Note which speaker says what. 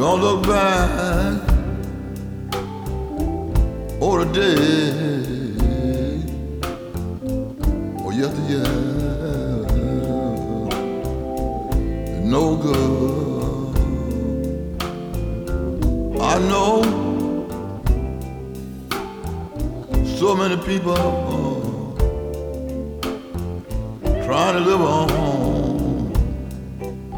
Speaker 1: Don't look back over the day or yesteryear. No good. I know so many people trying to live on